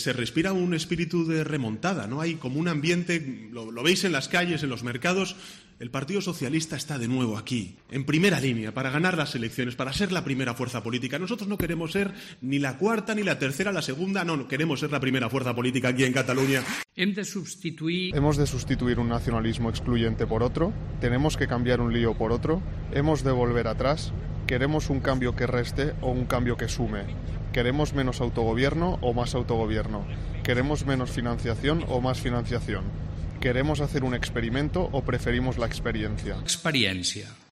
se respira un espíritu de remontada, ¿no? Hay como un ambiente, lo veis en las calles, en los mercados. El Partido Socialista está de nuevo aquí, en primera línea, para ganar las elecciones, para ser la primera fuerza política. Nosotros no queremos ser ni la cuarta, ni la tercera, la segunda, no, queremos ser la primera fuerza política aquí en Cataluña. Hemos de sustituir un nacionalismo excluyente por otro, tenemos que cambiar un lío por otro, hemos de volver atrás, queremos un cambio que reste o un cambio que sume, queremos menos autogobierno o más autogobierno, queremos menos financiación o más financiación. ¿Queremos hacer un experimento o preferimos la experiencia?